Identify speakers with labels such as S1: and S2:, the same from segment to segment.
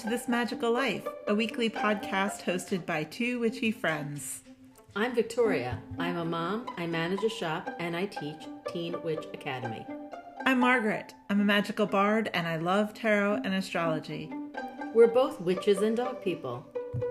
S1: to This Magical Life, a weekly podcast hosted by two witchy friends.
S2: I'm Victoria. I'm a mom, I manage a shop, and I teach Teen Witch Academy.
S1: I'm Margaret. I'm a magical bard, and I love tarot and astrology.
S2: We're both witches and dog people.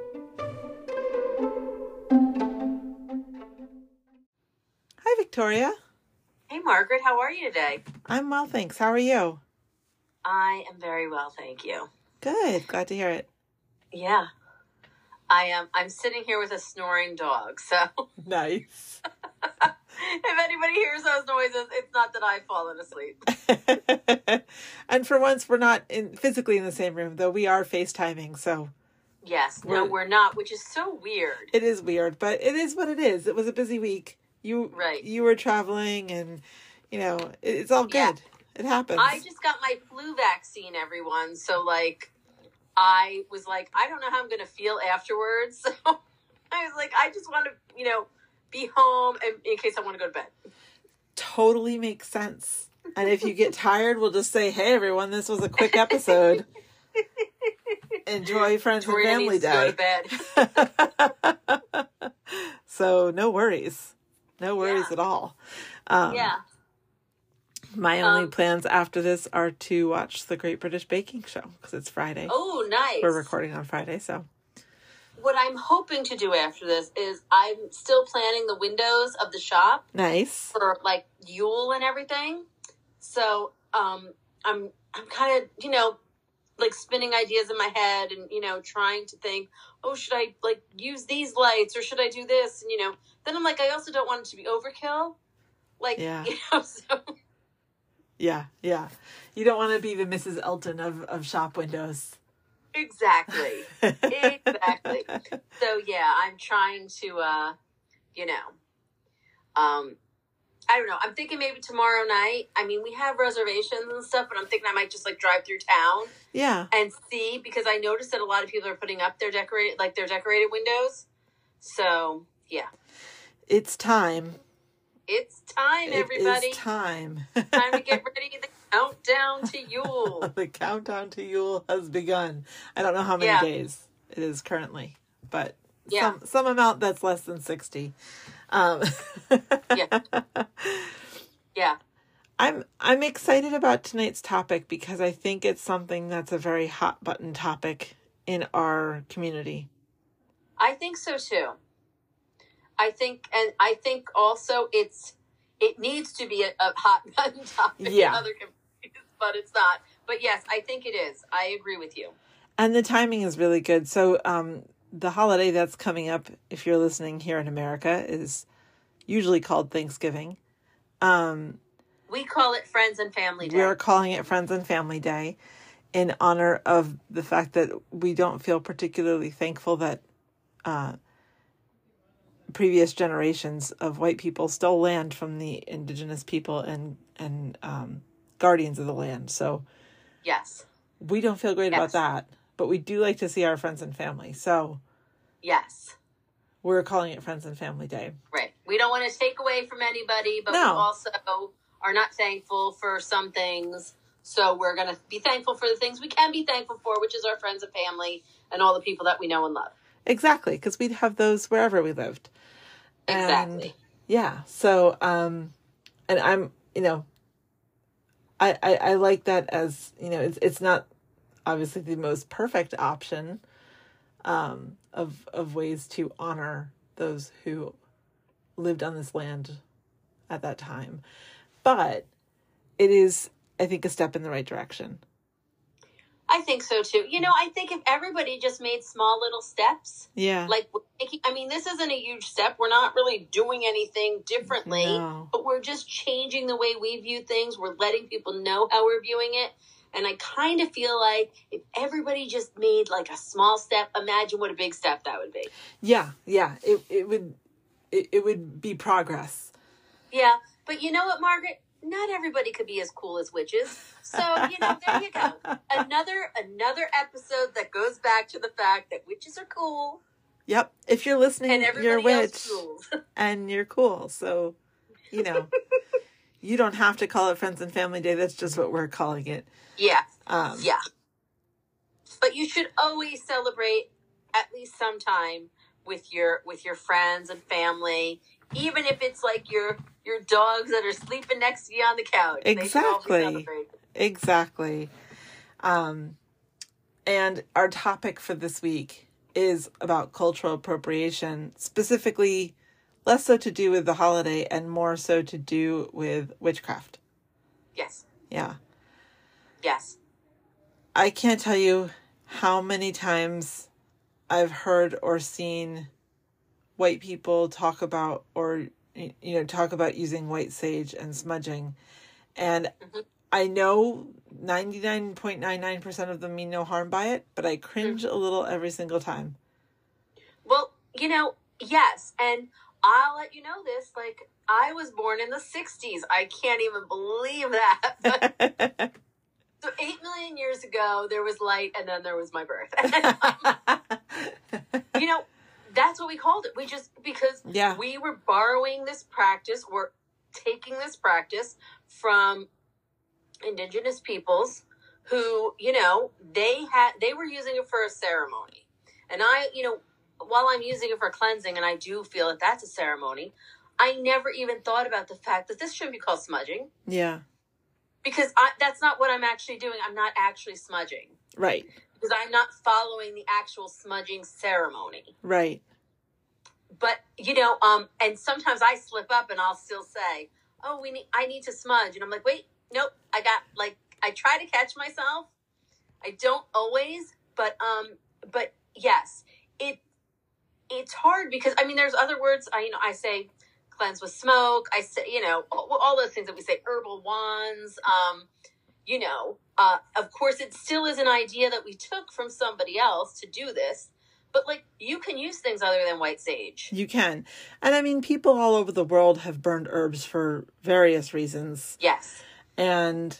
S1: Hi, Victoria.
S3: Hey, Margaret. How are you today?
S1: I'm well, thanks. How are you?
S3: I am very well, thank you.
S1: Good. Glad to hear it.
S3: Yeah. I am. I'm sitting here with a snoring dog, so
S1: Nice.
S3: if anybody hears those noises, it's not that I've fallen asleep.
S1: And for once, we're not physically in the same room, though we are FaceTiming, so.
S3: Yes. No, we're not, which is so weird.
S1: It is weird, but it is what it is. It was a busy week. You were traveling, and, it's all good. Yeah. It happens.
S3: I just got my flu vaccine, everyone, so, I was like, I don't know how I'm going to feel afterwards, so I was like, I just want to, be home and in case I want to go to bed.
S1: Totally makes sense. And if you get tired, we'll just say, hey, everyone, this was a quick episode. Enjoy Friends and Family Day.
S3: Go to bed.
S1: So no worries. No worries at all. My only plans after this are to watch the Great British Baking Show because it's Friday.
S3: Oh, nice.
S1: We're recording on Friday, so.
S3: What I'm hoping to do after this is I'm still planning the windows of the shop.
S1: Nice.
S3: For Yule and everything. So I'm kind of spinning ideas in my head and trying to think, oh, should I use these lights or should I do this? And then I'm like, I also don't want it to be overkill. So.
S1: Yeah. You don't want to be the Mrs. Elton of shop windows.
S3: Exactly. Exactly. So, yeah, I'm trying to, I don't know. I'm thinking maybe tomorrow night. I mean, we have reservations and stuff, but I'm thinking I might just drive through town.
S1: Yeah.
S3: And see, because I noticed that a lot of people are putting up their decorated windows. So, yeah.
S1: It's time.
S3: It's time, everybody.
S1: It's time.
S3: Time to get ready. The countdown to Yule.
S1: The countdown to Yule has begun. I don't know how many days it is currently, but some amount that's less than 60.
S3: Yeah.
S1: I'm excited about tonight's topic because I think it's something that's a very hot button topic in our community.
S3: I think so too. I think also it needs to be a hot button topic in other communities, but it's not. But yes, I think it is. I agree with you.
S1: And the timing is really good. So the holiday that's coming up, if you're listening here in America, is usually called Thanksgiving.
S3: We call it Friends and Family Day.
S1: We're calling it Friends and Family Day in honor of the fact that we don't feel particularly thankful that previous generations of white people stole land from the indigenous people and guardians of the land. So
S3: yes,
S1: we don't feel great about that, but we do like to see our friends and family. So
S3: yes,
S1: we're calling it Friends and Family Day.
S3: Right. We don't want to take away from anybody, but we also are not thankful for some things. So we're going to be thankful for the things we can be thankful for, which is our friends and family and all the people that we know and love. Exactly,
S1: because we'd have those wherever we lived.
S3: Exactly.
S1: And, yeah. So, and I'm, I like that as, it's not obviously the most perfect option of ways to honor those who lived on this land at that time. But it is, I think, a step in the right direction.
S3: I think so too. I think if everybody just made small little steps.
S1: Yeah.
S3: This isn't a huge step. We're not really doing anything differently, but we're just changing the way we view things. We're letting people know how we're viewing it. And I kind of feel like if everybody just made a small step, imagine what a big step that would be.
S1: Yeah. Yeah. It would be progress.
S3: Yeah. But you know what, Margaret? Not everybody could be as cool as witches. So, there you go. Another episode that goes back to the fact that witches are cool.
S1: Yep. If you're listening, you're a witch and you're cool. So, you don't have to call it Friends and Family Day. That's just what we're calling it.
S3: Yeah. But you should always celebrate at least sometime with your friends and family, even if it's like your dogs that are sleeping next to you on the couch.
S1: Exactly. Exactly. And our topic for this week is about cultural appropriation, specifically less so to do with the holiday and more so to do with witchcraft.
S3: Yes.
S1: Yeah.
S3: Yes.
S1: I can't tell you how many times I've heard or seen white people talk about using white sage and smudging. And I know 99.99% of them mean no harm by it, but I cringe a little every single time.
S3: Well, yes. And I'll let you know this, like, I was born in the 60s. I can't even believe that. But, so 8 million years ago, there was light, and then there was my birth. That's what we called it. Because we were borrowing this practice, we're taking this practice from indigenous peoples who, they were using it for a ceremony. And while I'm using it for cleansing, and I do feel that that's a ceremony, I never even thought about the fact that this shouldn't be called smudging.
S1: Yeah.
S3: Because that's not what I'm actually doing. I'm not actually smudging.
S1: Right.
S3: Because I'm not following the actual smudging ceremony.
S1: Right.
S3: But, and sometimes I slip up and I'll still say, oh, I need to smudge. And I'm like, wait, nope. I try to catch myself. I don't always, but yes, it's hard because, there's other words. I say cleanse with smoke. I say, all those things that we say, herbal wands. Of course, it still is an idea that we took from somebody else to do this. But, you can use things other than white sage. You
S1: can. And, people all over the world have burned herbs for various reasons.
S3: Yes.
S1: And,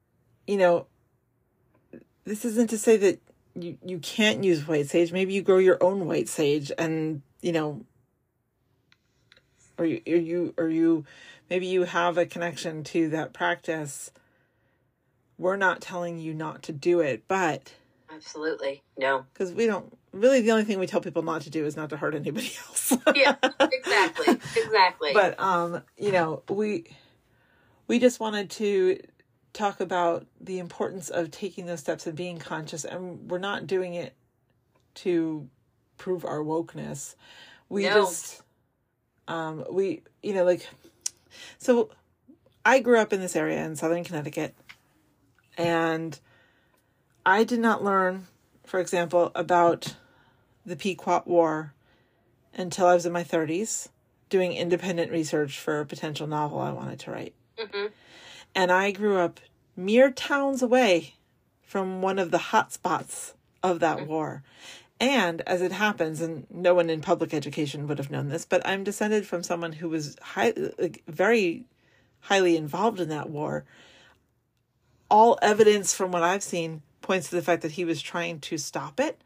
S1: this isn't to say that you can't use white sage. Maybe you grow your own white sage and, or maybe you have a connection to that practice. We're not telling you not to do it, but...
S3: Absolutely. No.
S1: Because we don't... Really, the only thing we tell people not to do is not to hurt anybody else.
S3: Yeah, exactly. Exactly.
S1: But, we just wanted to talk about the importance of taking those steps and being conscious. And we're not doing it to prove our wokeness. So I grew up in this area in Southern Connecticut, and I did not learn, for example, about the Pequot War until I was in my 30s, doing independent research for a potential novel I wanted to write. Mm-hmm. And I grew up mere towns away from one of the hot spots of that war. And as it happens, and no one in public education would have known this, but I'm descended from someone who was very highly involved in that war. All evidence from what I've seen points to the fact that he was trying to stop it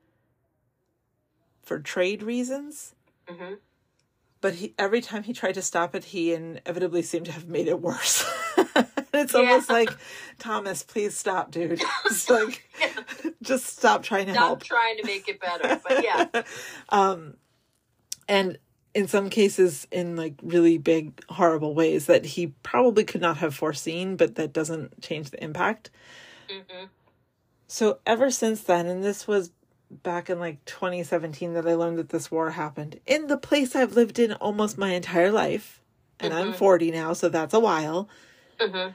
S1: for trade reasons. Mm-hmm. But every time he tried to stop it, he inevitably seemed to have made it worse. It's almost like, Thomas, please stop, dude. It's like, just stop trying to help.
S3: Stop trying to make it better. But yeah.
S1: And in some cases, in really big, horrible ways that he probably could not have foreseen, but that doesn't change the impact. Mm-hmm. So ever since then, and this was back in 2017 that I learned that this war happened in the place I've lived in almost my entire life. And I'm 40 now, so that's a while. Mm-hmm.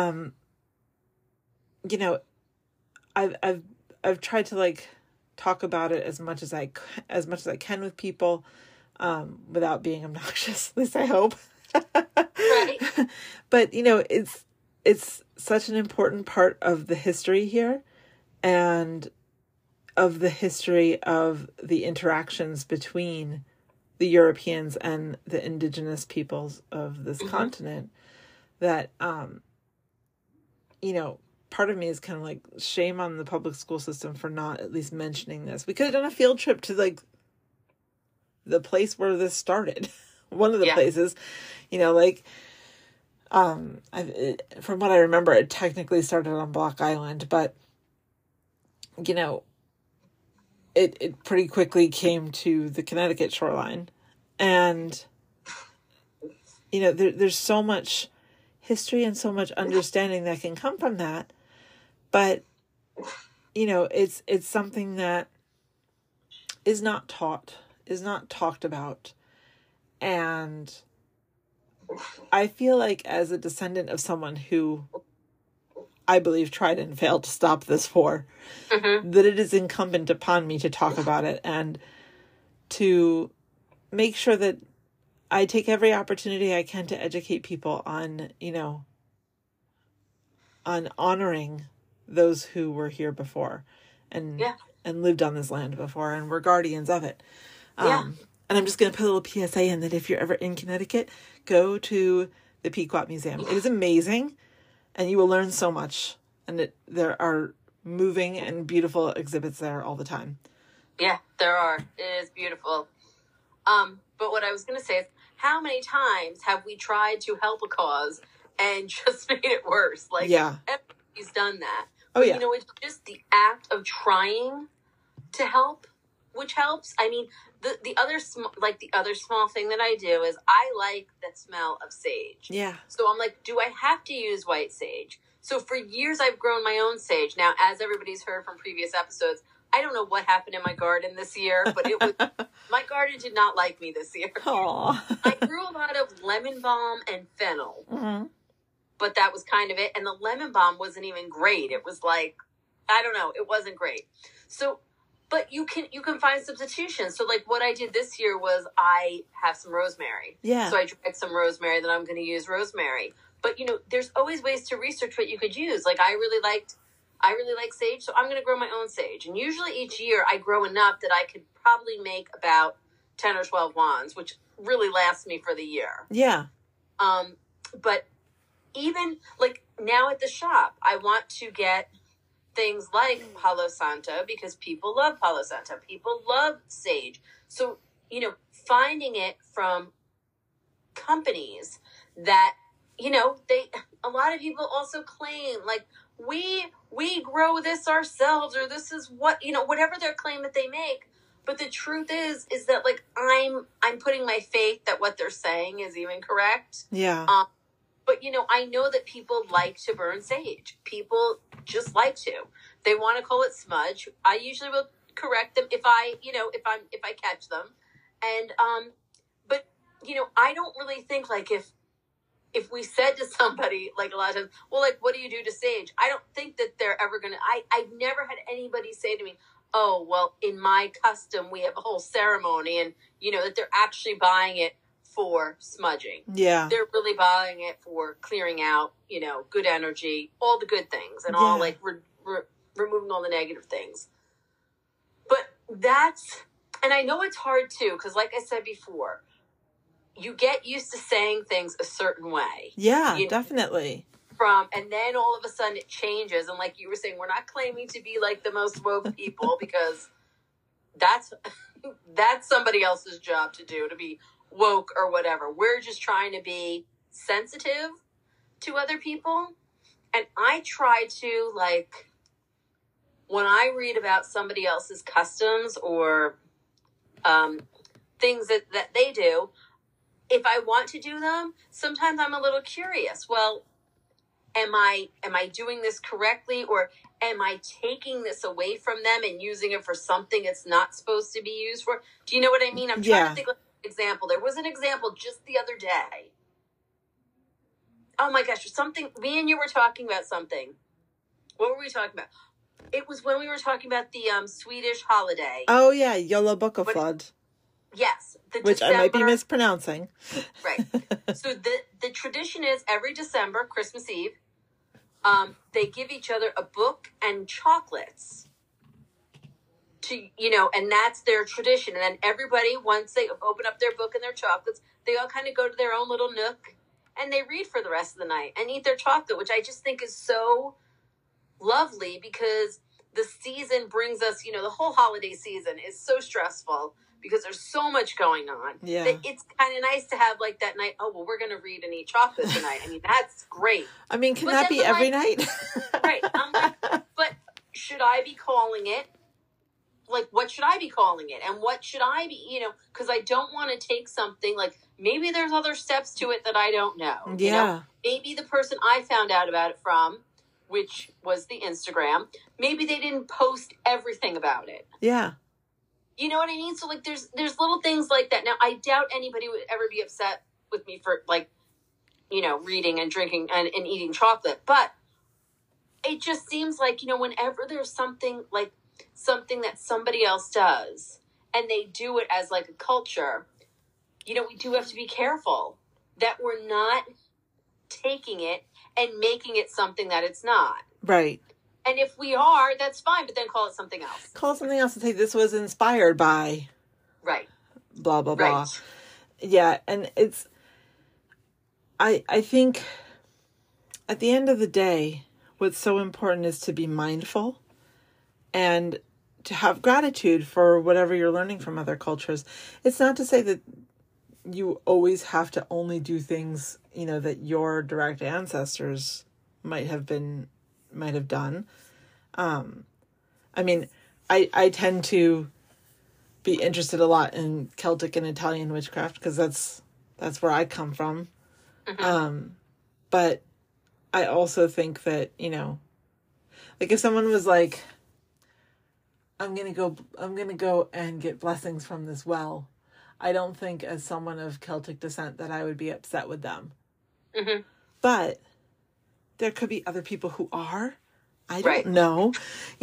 S1: I've tried to talk about it as much as I can with people, without being obnoxious. At least I hope.
S3: Right.
S1: But it's such an important part of the history here, and of the history of the interactions between the Europeans and the indigenous peoples of this continent, that, part of me is kind of shame on the public school system for not at least mentioning this. We could have done a field trip to the place where this started. One of the places, from what I remember, it technically started on Block Island, but you know, it pretty quickly came to the Connecticut shoreline. And, you know, there's so much history and so much understanding that can come from that. But, you know, it's something that is not taught, is not talked about. And I feel like as a descendant of someone who I believe tried and failed to stop this war, that it is incumbent upon me to talk about it and to make sure that I take every opportunity I can to educate people on, you know, on honoring those who were here before and lived on this land before and were guardians of it. And I'm just going to put a little PSA in that if you're ever in Connecticut, go to the Pequot Museum. It is amazing, and you will learn so much. And there are moving and beautiful exhibits there all the time.
S3: Yeah, there are. It is beautiful. But what I was going to say is, how many times have we tried to help a cause and just made it worse? Like, everybody's done that. But, you know, it's just the act of trying to help, which helps. I mean, the other small thing that I do is I like the smell of sage.
S1: Yeah.
S3: So I'm like, do I have to use white sage? So for years I've grown my own sage. Now, as everybody's heard from previous episodes, I don't know what happened in my garden this year, but it was my garden did not like me this year.
S1: Aww.
S3: I grew a lot of lemon balm and fennel, but that was kind of it. And the lemon balm wasn't even great. It was like, I don't know, it wasn't great. So, but you can find substitutions. So like what I did this year was I have some rosemary.
S1: Yeah.
S3: So I dried some rosemary, that I'm going to use rosemary. But you know, there's always ways to research what you could use. Like I really like sage, so I'm going to grow my own sage. And usually each year I grow enough that I could probably make about 10 or 12 wands, which really lasts me for the year.
S1: Yeah.
S3: But even like now at the shop, I want to get things like Palo Santo because people love Palo Santo. People love sage. So, you know, finding it from companies that, you know, a lot of people also claim like we grow this ourselves, or this is what, you know, whatever their claim that they make. But the truth is that like I'm putting my faith that what they're saying is even correct.
S1: Yeah.
S3: But you know, I know that people like to burn sage. People just like to. They want to call it smudge. I usually will correct them if I catch them. And but you know, I don't really think like if we said to somebody, like a lot of times, well, like, what do you do to sage? I don't think that they're ever going to, I've never had anybody say to me, oh, well, in my custom, we have a whole ceremony, and, you know, that they're actually buying it for smudging.
S1: Yeah.
S3: They're really buying it for clearing out, you know, good energy, all the good things, and all, like, removing all the negative things. But and I know it's hard, too, because like I said before, you get used to saying things a certain way.
S1: Yeah, definitely.
S3: And then all of a sudden it changes. And like you were saying, we're not claiming to be like the most woke people because that's somebody else's job to do, to be woke or whatever. We're just trying to be sensitive to other people. And I try to, like, when I read about somebody else's customs or things that they do, if I want to do them, sometimes I'm a little curious. Well, am I doing this correctly, or am I taking this away from them and using it for something it's not supposed to be used for? Do you know what I mean? I'm trying to think of an example. There was an example just the other day. Oh my gosh, something, me and you were talking about something. What were we talking about? It was when we were talking about the Swedish holiday.
S1: Oh yeah, Joulabukaflood.
S3: Yes.
S1: Which December, I might be mispronouncing.
S3: Right. So the tradition is every December, Christmas Eve, they give each other a book and chocolates to, you know, and that's their tradition. And then everybody, once they open up their book and their chocolates, they all kind of go to their own little nook and they read for the rest of the night and eat their chocolate, which I just think is so lovely because the season brings us, you know, the whole holiday season is so stressful because there's so much going on.
S1: Yeah.
S3: That it's kind of nice to have like that night, oh, well, we're going to read and eat chocolate tonight. I mean, that's great.
S1: I mean, can that be every night?
S3: Right. I'm like, but should should I be calling it? Like, what should I be calling it? And what should I be, because I don't want to take something like, maybe there's other steps to it that I don't know.
S1: Yeah.
S3: Maybe the person I found out about it from, which was the Instagram, maybe they didn't post everything about it.
S1: Yeah.
S3: You know what I mean? So, like, there's little things like that. Now, I doubt anybody would ever be upset with me for, like, reading and drinking and eating chocolate. But it just seems like, whenever there's something that somebody else does and they do it as like a culture, we do have to be careful that we're not taking it and making it something that it's not.
S1: Right.
S3: And if we are, that's fine, but then call it something else.
S1: Call it something else and say this was inspired by.
S3: Right.
S1: Blah, blah, blah.
S3: Right.
S1: Yeah. And it's, I think at the end of the day, what's so important is to be mindful and to have gratitude for whatever you're learning from other cultures. It's not to say that you always have to only do things, that your direct ancestors might have done. I mean, I tend to be interested a lot in Celtic and Italian witchcraft because that's where I come from. Mm-hmm. But I also think that, like if someone was like, I'm going to go and get blessings from this well, I don't think as someone of Celtic descent that I would be upset with them. Mm-hmm. But there could be other people who are. I don't know,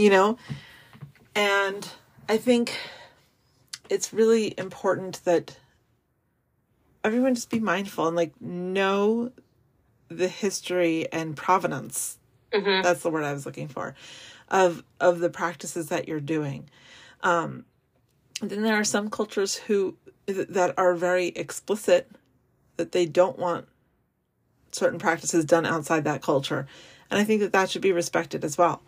S1: and I think it's really important that everyone just be mindful and like know the history and provenance. Mm-hmm. That's the word I was looking for, of the practices that you're doing. Then there are some cultures that are very explicit that they don't want certain practices done outside that culture. And I think that should be respected as well.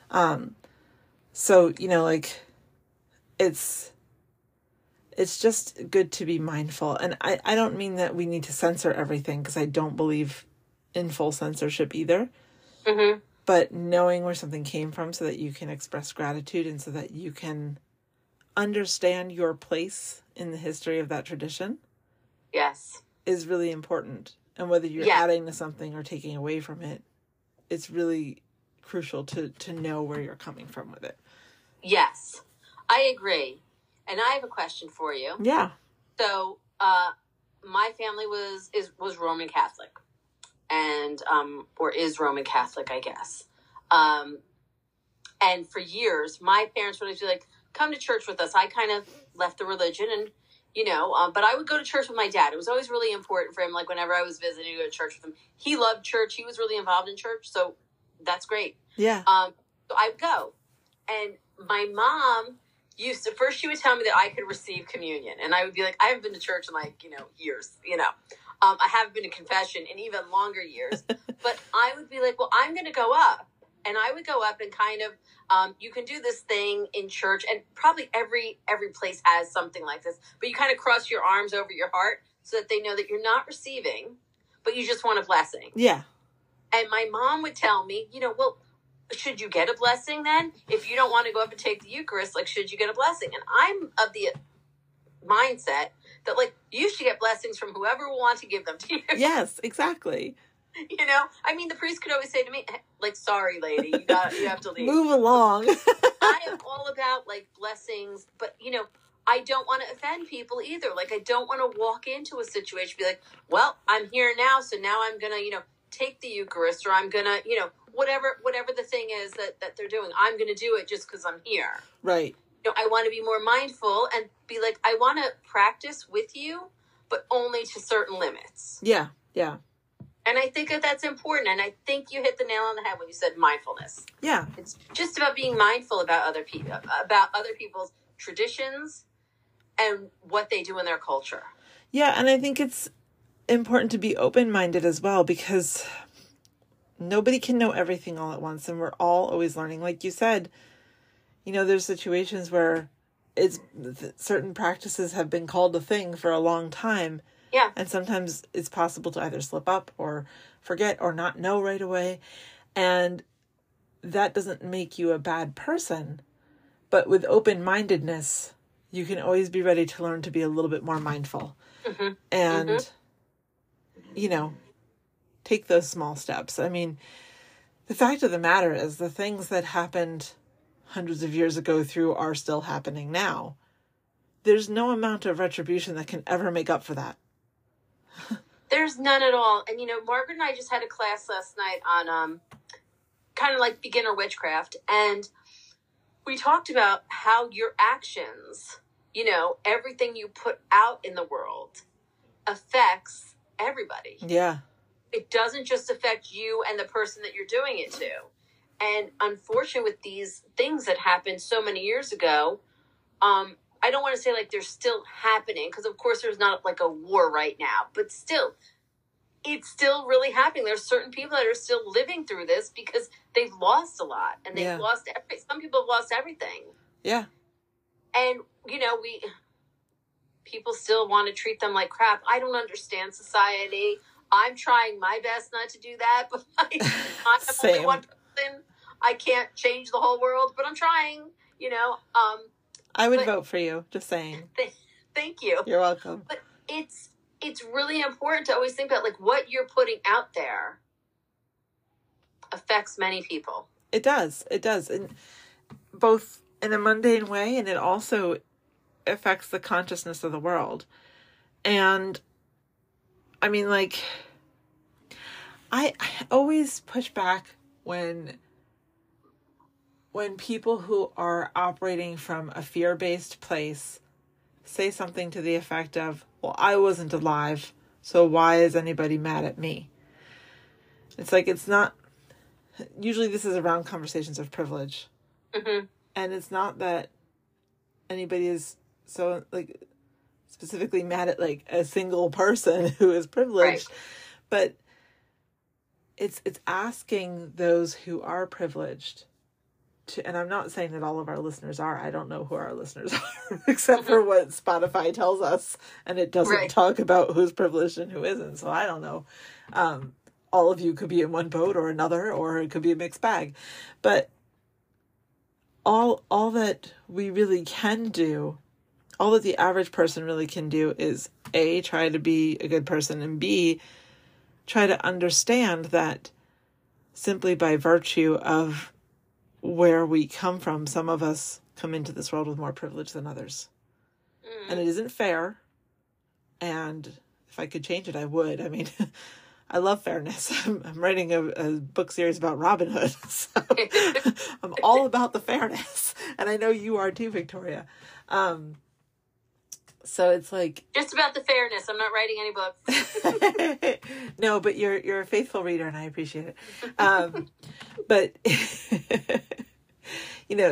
S1: So, like it's just good to be mindful. And I don't mean that we need to censor everything because I don't believe in full censorship either. Mm-hmm. But knowing where something came from so that you can express gratitude and so that you can understand your place in the history of that tradition.
S3: Yes.
S1: Is really important. And whether you're adding to something or taking away from it, it's really crucial to know where you're coming from with it.
S3: Yes, I agree. And I have a question for you.
S1: Yeah.
S3: So, my family was Roman Catholic, and or is Roman Catholic, I guess. And for years, my parents would always be like, "Come to church with us." I kind of left the religion, and but I would go to church with my dad. It was always really important for him. Like whenever I was visiting, to go to church with him. He loved church. He was really involved in church, so that's great.
S1: Yeah.
S3: So I'd go, and my mom used to, first she would tell me that I could receive communion, and I would be like, I haven't been to church in years, I haven't been to confession in even longer years, but I would be like, well, I'm going to go up, and I would go up and kind of, you can do this thing in church, and probably every place has something like this, but you kind of cross your arms over your heart so that they know that you're not receiving, but you just want a blessing.
S1: Yeah.
S3: And my mom would tell me, well, should you get a blessing then? If you don't want to go up and take the Eucharist, should you get a blessing? And I'm of the mindset that, you should get blessings from whoever will want to give them to you.
S1: Yes, exactly.
S3: The priest could always say to me, sorry, lady, you have to leave.
S1: Move along.
S3: I am all about, blessings, but, I don't want to offend people either. I don't want to walk into a situation and be like, well, I'm here now, so now I'm going to, take the Eucharist, or I'm going to, whatever the thing is that they're doing, I'm going to do it just because I'm here.
S1: Right.
S3: I want to be more mindful and be like, I want to practice with you, but only to certain limits.
S1: Yeah, yeah.
S3: And I think that's important. And I think you hit the nail on the head when you said mindfulness.
S1: Yeah.
S3: It's just about being mindful about other people, about other people's traditions and what they do in their culture.
S1: Yeah, and I think it's important to be open-minded as well, because nobody can know everything all at once, and we're all always learning. Like you said, there's situations where certain practices have been called a thing for a long time.
S3: Yeah.
S1: And sometimes it's possible to either slip up or forget or not know right away. And that doesn't make you a bad person. But with open-mindedness, you can always be ready to learn to be a little bit more mindful.
S3: Mm-hmm.
S1: And,
S3: Mm-hmm.
S1: you know, take those small steps. I mean, the fact of the matter is the things that happened hundreds of years ago through are still happening now. There's no amount of retribution that can ever make up for that.
S3: There's none at all. And, you know, Margaret and I just had a class last night on kind of like beginner witchcraft. And we talked about how your actions, you know, everything you put out in the world affects everybody.
S1: Yeah.
S3: It doesn't just affect you and the person that you're doing it to. And unfortunately, with these things that happened so many years ago, I don't want to say like they're still happening, because of course there's not like a war right now, but still, it's still really happening. There's certain people that are still living through this because they've lost a lot, and they've lost some people have lost everything.
S1: Yeah. And,
S3: you know, people still want to treat them like crap. I don't understand society. I'm trying my best not to do that, but I'm only one person. I can't change the whole world, but I'm trying, you know.
S1: I would vote for you, just saying.
S3: Thank you.
S1: You're welcome.
S3: But it's really important to always think about, like, what you're putting out there affects many people.
S1: It does. It does. And both in a mundane way, and it also affects the consciousness of the world. And I mean, like, I always push back when people who are operating from a fear-based place say something to the effect of, well, I wasn't alive, so why is anybody mad at me? It's like, it's not, usually this is around conversations of privilege.
S3: Mm-hmm.
S1: And it's not that anybody is so, like, specifically mad at, like, a single person who is privileged, right. But it's asking those who are privileged to, and I'm not saying that all of our listeners are. I don't know who our listeners are, except for what Spotify tells us, and it doesn't talk about who's privileged and who isn't. So I don't know. All of you could be in one boat or another, or it could be a mixed bag. But all that we really can do, all that the average person really can do is A, try to be a good person, and B, try to understand that simply by virtue of where we come from, some of us come into this world with more privilege than others. Mm. And it isn't fair. And if I could change it, I would. I mean, I love fairness. I'm writing a book series about Robin Hood. So I'm all about the fairness. And I know you are too, Victoria. So it's like,
S3: just about the fairness. I'm not writing any books.
S1: No, but you're a faithful reader, and I appreciate it. But you know,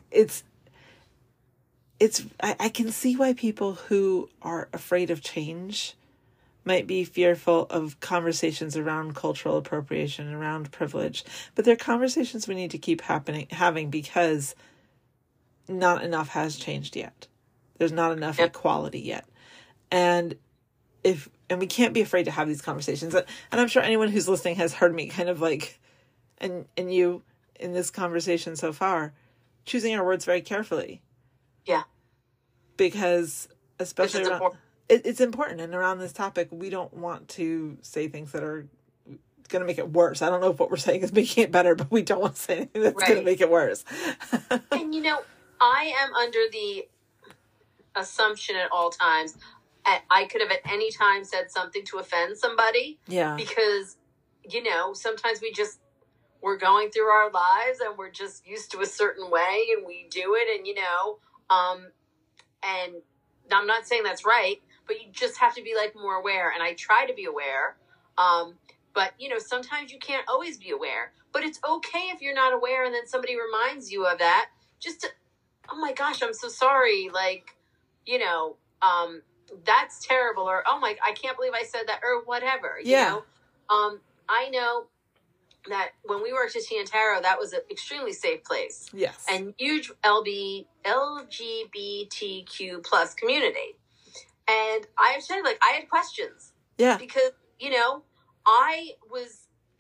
S1: I can see why people who are afraid of change might be fearful of conversations around cultural appropriation, around privilege. But they're conversations we need to keep having, because not enough has changed yet. There's not enough equality yet. And we can't be afraid to have these conversations. And I'm sure anyone who's listening has heard me kind of like, and you in this conversation so far, choosing our words very carefully.
S3: Yeah.
S1: Because especially around, it's important. And around this topic, we don't want to say things that are going to make it worse. I don't know if what we're saying is making it better, but we don't want to say anything that's going to make it worse.
S3: And, you know, I am under the assumption at all times I could have at any time said something to offend somebody.
S1: Yeah. Because,
S3: you know, sometimes we're going through our lives and we're just used to a certain way and we do it, and, you know, and I'm not saying that's right, but you just have to be like more aware. And I try to be aware. But, you know, sometimes you can't always be aware, but it's okay if you're not aware. And then somebody reminds you of that, just to, oh my gosh, I'm so sorry. Like, you know, that's terrible, or, oh my, I can't believe I said that, or whatever, you know? I know that when we worked at Tea and Tarot, that was an extremely safe place.
S1: Yes.
S3: And huge LGBTQ plus community. And I have said, like, I had questions.
S1: Yeah.
S3: Because, you know, I was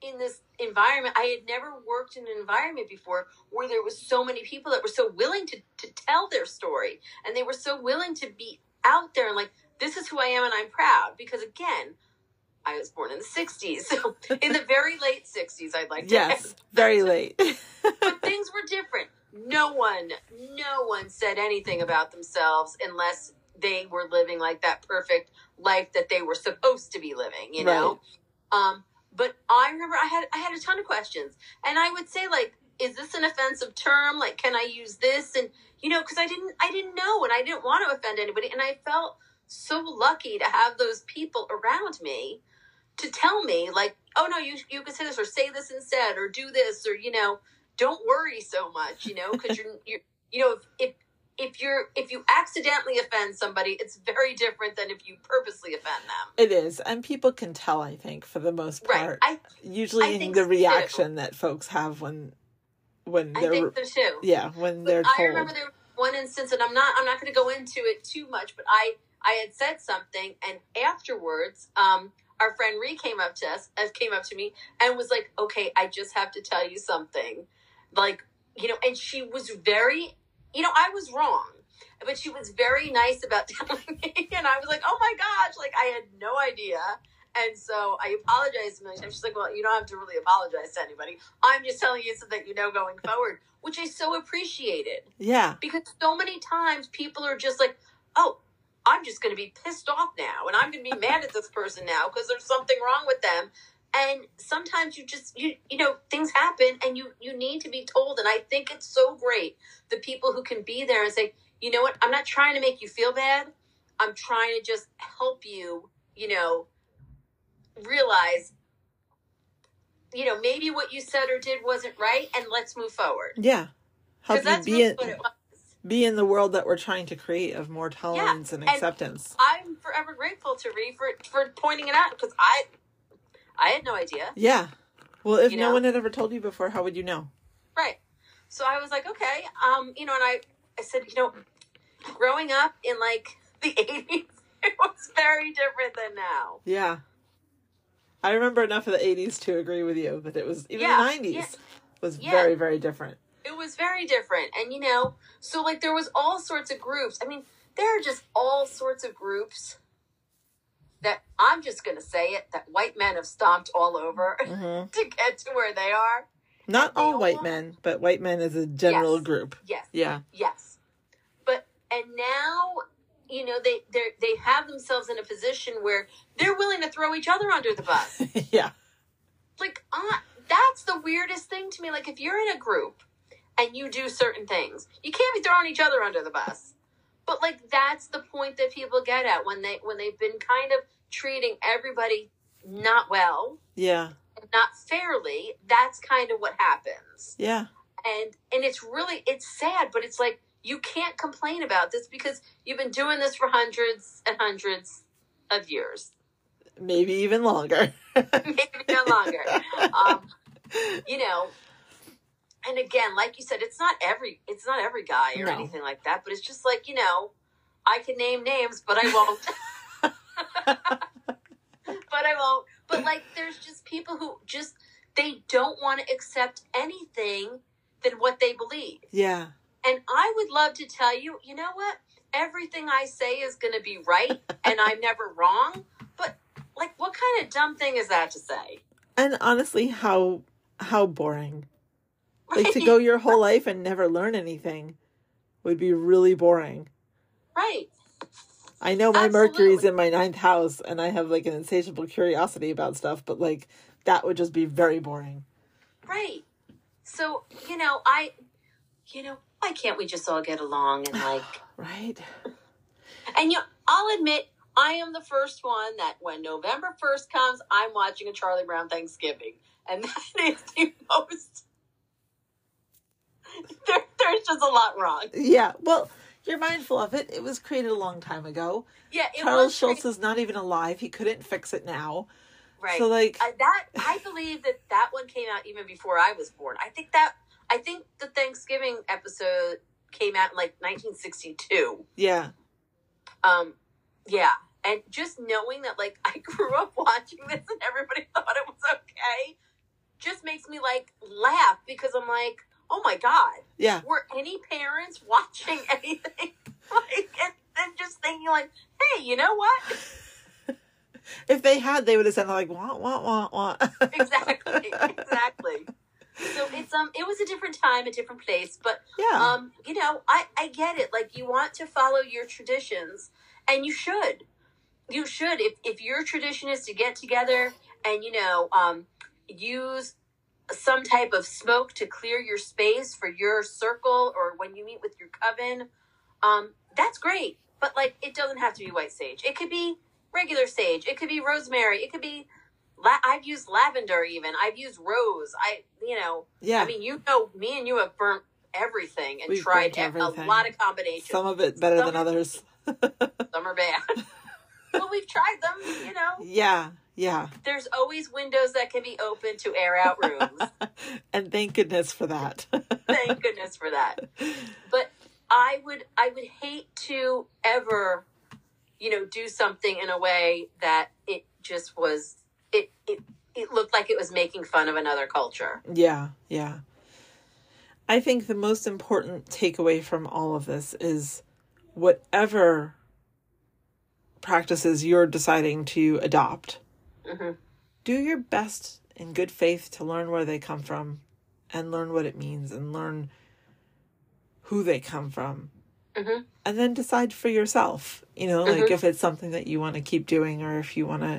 S3: in this environment. I had never worked in an environment before where there was so many people that were so willing to tell their story, and they were so willing to be out there and like, this is who I am and I'm proud. Because again, I was born in the 60s, so in the very late 60s, I'd like to
S1: Yes, very late.
S3: But things were different. No one said anything about themselves unless they were living like that perfect life that they were supposed to be living, you know? Right. But I remember I had a ton of questions, and I would say, like, is this an offensive term? Like, can I use this? And, you know, because I didn't know, and I didn't want to offend anybody. And I felt so lucky to have those people around me to tell me, like, oh no, you can say this, or say this instead, or do this, or, you know, don't worry so much, you know, because you're you know, if you accidentally offend somebody, it's very different than if you purposely offend them.
S1: It is. And people can tell, I think, for the most part.
S3: Right.
S1: Usually in the reaction that folks have when they're... I
S3: think so too.
S1: Yeah, when they're told.
S3: I remember there was one instance, and I'm not going to go into it too much, but I had said something, and afterwards, our friend Ree came up to me and was like, okay, I just have to tell you something. Like, you know, and she was very... You know, I was wrong, but she was very nice about telling me. And I was like, oh my gosh, like I had no idea. And so I apologized a million times. She's like, well, you don't have to really apologize to anybody. I'm just telling you so that you know going forward, which I so appreciated.
S1: Yeah.
S3: Because so many times people are just like, oh, I'm just going to be pissed off now. And I'm going to be mad at this person now because there's something wrong with them. And sometimes you know, things happen and you need to be told. And I think it's so great, the people who can be there and say, you know what, I'm not trying to make you feel bad. I'm trying to just help you, you know, realize, you know, maybe what you said or did wasn't right, and let's move forward.
S1: Yeah.
S3: Because that's really what it was.
S1: Be in the world that we're trying to create of more tolerance and acceptance.
S3: And I'm forever grateful to Ree for pointing it out, because I had no idea.
S1: Yeah. Well, if no one had ever told you before, how would you know?
S3: Right. So I was like, okay. You know, and I said, you know, growing up in like the 80s, it was very different than now.
S1: Yeah. I remember enough of the 80s to agree with you that it was, even the 90s was very, very different.
S3: It was very different. And, you know, so like there was all sorts of groups. I mean, there are just all sorts of groups that I'm just going to say it, that white men have stomped all over to get to where they are.
S1: Not all white men, but white men as a general group.
S3: Yes.
S1: Yeah.
S3: Yes. And now, you know, they have themselves in a position where they're willing to throw each other under the bus.
S1: Yeah.
S3: Like, that's the weirdest thing to me. Like, if you're in a group and you do certain things, you can't be throwing each other under the bus. But, like, that's the point that people get at when they've been kind of treating everybody not well.
S1: Yeah.
S3: Not fairly. That's kind of what happens.
S1: Yeah.
S3: And it's sad, but it's like, you can't complain about this because you've been doing this for hundreds and hundreds of years.
S1: Maybe even longer.
S3: Maybe even longer. You know, and again, like you said, it's not every guy or anything like that, but it's just like, you know, I can name names, but I won't. But like, there's just people who just, they don't want to accept anything than what they believe.
S1: Yeah.
S3: And I would love to tell you, you know what? Everything I say is going to be right and I'm never wrong. But like, what kind of dumb thing is that to say?
S1: And honestly, how boring.
S3: Right.
S1: Like, to go your whole life and never learn anything would be really boring.
S3: Right.
S1: I know my Mercury's in my 9th house and I have like an insatiable curiosity about stuff, but like, that would just be very boring.
S3: Right. So, why can't we just all get along and like...
S1: Right.
S3: And I'll admit, I am the first one that when November 1st comes, I'm watching a Charlie Brown Thanksgiving. And that is the most... There's just a lot wrong.
S1: Yeah, well, you're mindful of it. It was created a long time ago.
S3: Yeah,
S1: Charles Schulz is not even alive. He couldn't fix it now.
S3: Right.
S1: So like...
S3: I believe that one came out even before I was born. I think the Thanksgiving episode came out in like 1962.
S1: Yeah.
S3: Yeah. And just knowing that like I grew up watching this and everybody thought it was okay just makes me like laugh because I'm like, oh my God.
S1: Yeah.
S3: Were any parents watching anything? Like, and just thinking like, hey, you know what?
S1: If they had, they would have said like, wah, wah, wah, wah.
S3: Exactly. So it was a different time, a different place, but
S1: Yeah.
S3: I get it. Like, you want to follow your traditions, and you should. You should. If your tradition is to get together and use some type of smoke to clear your space for your circle, or when you meet with your coven, that's great. But like, it doesn't have to be white sage. It could be regular sage. It could be rosemary. It could be. I've used lavender even. I've used rose.
S1: Yeah.
S3: I mean, me and you have burnt everything and
S1: We've
S3: tried
S1: burnt everything.
S3: a lot of combinations.
S1: Some of it better than others.
S3: Some are bad. But we've tried them,
S1: Yeah. Yeah.
S3: There's always windows that can be opened to air out rooms.
S1: And thank goodness for that.
S3: Thank goodness for that. But I would hate to ever, do something in a way that it just was, it looked like it was making fun of another culture.
S1: Yeah. Yeah. I think the most important takeaway from all of this is whatever practices you're deciding to adopt, do your best in good faith to learn where they come from and learn what it means and learn who they come from. And then decide for yourself, like if it's something that you want to keep doing, or if you want to,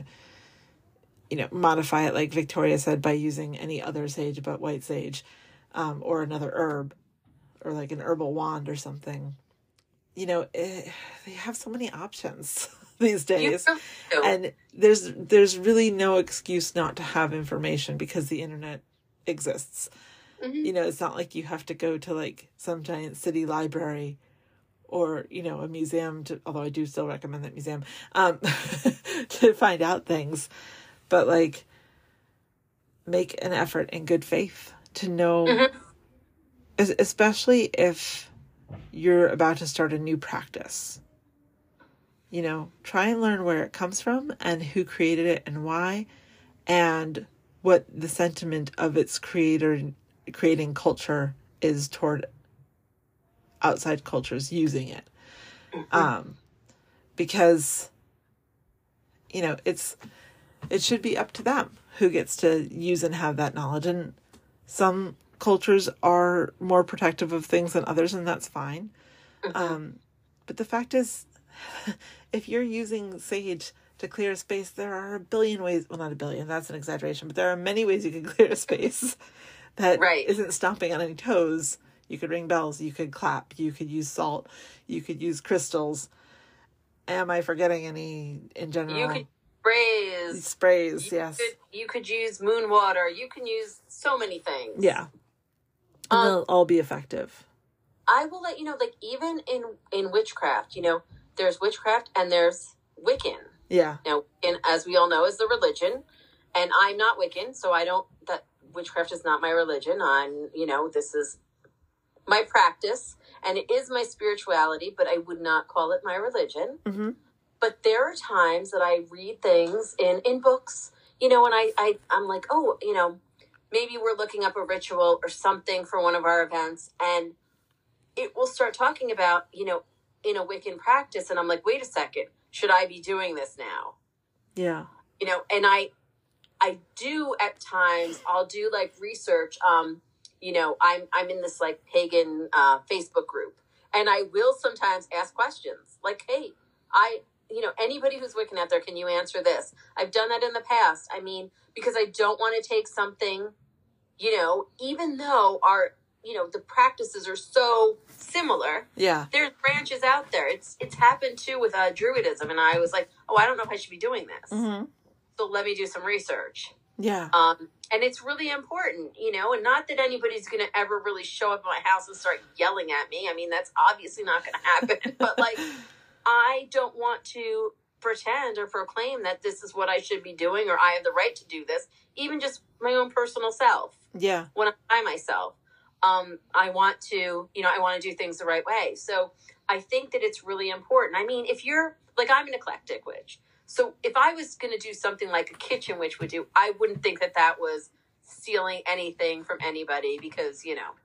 S1: modify it, like Victoria said, by using any other sage but white sage, or another herb, or like an herbal wand or something. They have so many options these days, and there's really no excuse not to have information because the internet exists. It's not like you have to go to like some giant city library or, a museum although I do still recommend that museum, to find out things, but like make an effort in good faith to know, especially if you're about to start a new practice. Try and learn where it comes from and who created it and why, and what the sentiment of its creating culture is toward outside cultures using it. Because, it should be up to them who gets to use and have that knowledge. And some cultures are more protective of things than others, and that's fine. But the fact is, if you're using sage to clear a space, there are a billion ways. Well, not a billion, that's an exaggeration, but there are many ways you can clear a space that isn't stomping on any toes. You could ring bells, you could clap, you could use salt, you could use crystals. Am I forgetting any in general?
S3: You could sprays.
S1: Yes.
S3: You could use moon water. You can use so many things.
S1: Yeah. And they'll all be effective.
S3: I will let you know, like, even in witchcraft, there's witchcraft and there's Wiccan.
S1: Yeah.
S3: Now, Wiccan, as we all know, is the religion. And I'm not Wiccan, so witchcraft is not my religion. This is my practice, and it is my spirituality, but I would not call it my religion. But there are times that I read things in books, and I'm like, oh, maybe we're looking up a ritual or something for one of our events, and it will start talking about, in a Wiccan practice, and I'm like, wait a second, should I be doing this now?
S1: Yeah.
S3: And I do at times, I'll do like research. I'm in this like pagan Facebook group, and I will sometimes ask questions like, hey, anybody who's Wiccan out there, can you answer this? I've done that in the past. I mean, because I don't want to take something, even though the practices are so similar.
S1: Yeah.
S3: There's branches out there. It's happened too with Druidism, and I was like, oh, I don't know if I should be doing this. So let me do some research.
S1: Yeah.
S3: And it's really important, and not that anybody's going to ever really show up at my house and start yelling at me. I mean, that's obviously not going to happen. But like, I don't want to pretend or proclaim that this is what I should be doing, or I have the right to do this, even just my own personal self.
S1: Yeah.
S3: When I'm by myself, I want to do things the right way. So I think that it's really important. I mean, if you're like, I'm an eclectic witch. So if I was going to do something like a kitchen witch would do, I wouldn't think that was stealing anything from anybody because,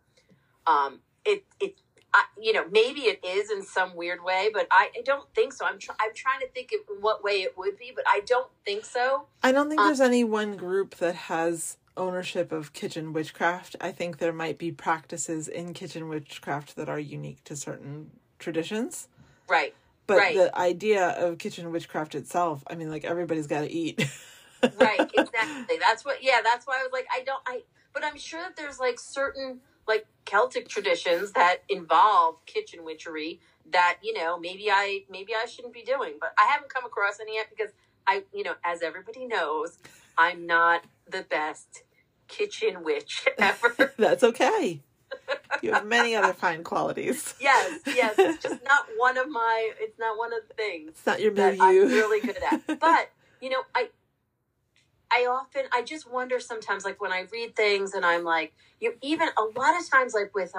S3: maybe it is in some weird way, but I don't think so. I'm trying to think of what way it would be, but I don't think so.
S1: I don't think there's any one group that has ownership of kitchen witchcraft. I think there might be practices in kitchen witchcraft that are unique to certain traditions.
S3: Right.
S1: But the idea of kitchen witchcraft itself, I mean, like, everybody's got to eat.
S3: Right, exactly. That's why I was like, but I'm sure that there's like certain like Celtic traditions that involve kitchen witchery that, maybe I shouldn't be doing, but I haven't come across any yet because as everybody knows, I'm not the best kitchen witch ever.
S1: That's okay. You have many other fine qualities.
S3: Yes. It's just not one of the things.
S1: It's not your
S3: that
S1: milieu.
S3: I'm really good at. But, I just wonder sometimes, like, when I read things and I'm like, even a lot of times, like, with,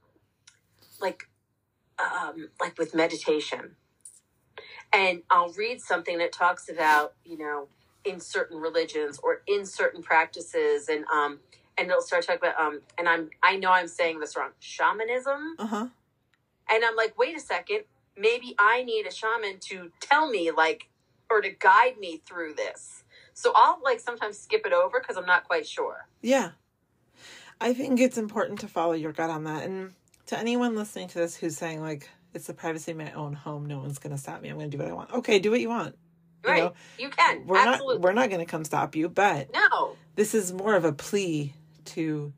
S3: with meditation, and I'll read something that talks about, in certain religions or in certain practices, and it'll start talking about, and I know I'm saying this wrong, shamanism.
S1: Uh-huh.
S3: And I'm like, wait a second, maybe I need a shaman to tell me, like, or to guide me through this. So I'll, like, sometimes skip it over because I'm not quite sure.
S1: Yeah. I think it's important to follow your gut on that. And to anyone listening to this who's saying, like, it's the privacy of my own home, no one's going to stop me, I'm going to do what I want. Okay, do what you want.
S3: Right. You can. Absolutely.
S1: We're not going to come stop you, but
S3: no.
S1: This is more of a plea to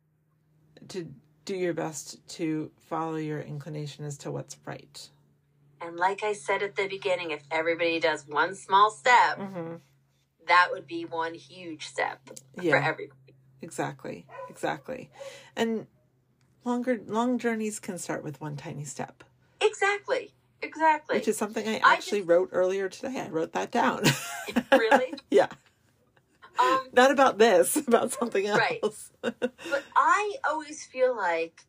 S1: do your best to follow your inclination as to what's right.
S3: And like I said at the beginning, if everybody does one small step,
S1: mm-hmm.
S3: that would be one huge step for everybody.
S1: Exactly. And long journeys can start with one tiny step.
S3: Exactly.
S1: Which is something I actually wrote earlier today. I wrote that down.
S3: Really?
S1: Yeah. Not about this, about something else.
S3: Right. But I always feel like,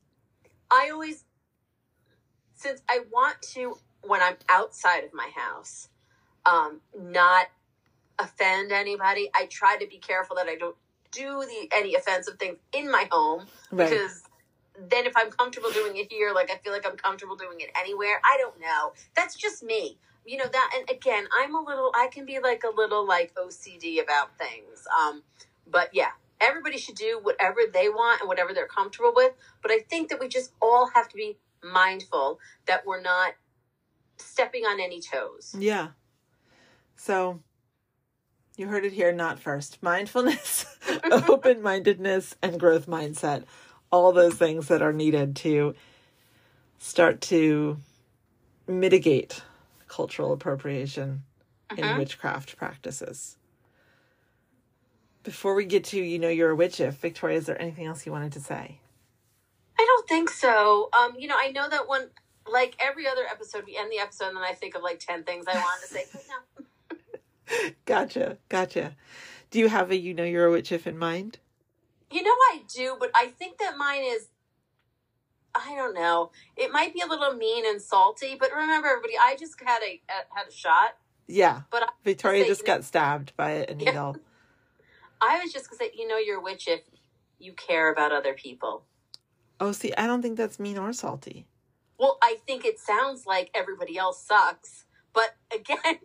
S3: since I want to, when I'm outside of my house, not offend anybody, I try to be careful that I don't do any offensive things in my home. Right. Because then if I'm comfortable doing it here, like, I feel like I'm comfortable doing it anywhere. I don't know. That's just me. That, and again, I can be like a little like OCD about things. But yeah, everybody should do whatever they want and whatever they're comfortable with. But I think that we just all have to be mindful that we're not stepping on any toes.
S1: Yeah. So you heard it here, not first. Mindfulness, open-mindedness, and growth mindset. All those things that are needed to start to mitigate cultural appropriation in witchcraft practices. Before we get to, you're a witch if, Victoria, is there anything else you wanted to say?
S3: I don't think so. I know that when, like every other episode, we end the episode and then I think of like 10 things I wanted to say. No.
S1: Gotcha. Do you have a you're a witch if in mind?
S3: I do, but I think that mine is, I don't know. It might be a little mean and salty, but remember, everybody, I just had a shot.
S1: Yeah. But Victoria just got stabbed by a needle.
S3: I was just going to say, you're a witch if you care about other people.
S1: Oh, see, I don't think that's mean or salty.
S3: Well, I think it sounds like everybody else sucks. But again,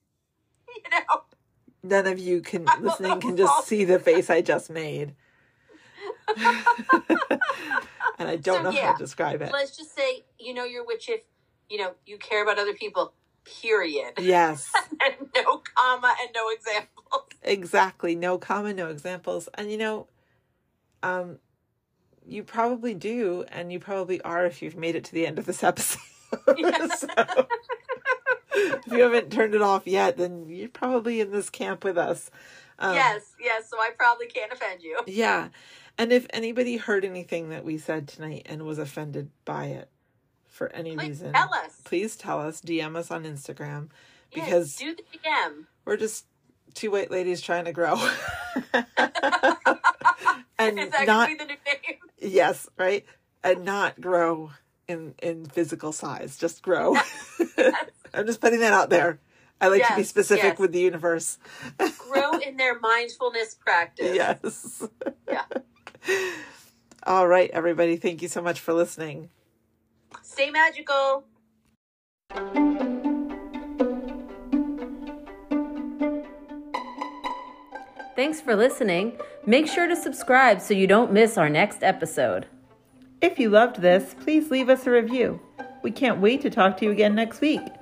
S1: none of you listening can just see the face I just made. And I don't know how to describe it.
S3: Let's just say, you're a witch if, you care about other people, period.
S1: Yes.
S3: And no comma and no examples.
S1: Exactly. No comma, no examples. And, you probably do, and you probably are if you've made it to the end of this episode. Yes. So, if you haven't turned it off yet, then you're probably in this camp with us.
S3: Yes, so I probably can't offend you.
S1: Yeah. And if anybody heard anything that we said tonight and was offended by it for any reason,
S3: tell us.
S1: Please tell us. DM us on Instagram. Because
S3: do the DM.
S1: We're just two white ladies trying to grow. And
S3: is that going to be the new name?
S1: Yes, right? And not grow in physical size. Just grow.
S3: Yes.
S1: I'm just putting that out there. I like to be
S3: Yes,
S1: specific
S3: yes.
S1: with the universe.
S3: Grow in their mindfulness practice.
S1: Yes.
S3: Yeah.
S1: All right, everybody. Thank you so much for listening.
S3: Stay magical.
S2: Thanks for listening. Make sure to subscribe so you don't miss our next episode.
S1: If you loved this, please leave us a review. We can't wait to talk to you again next week.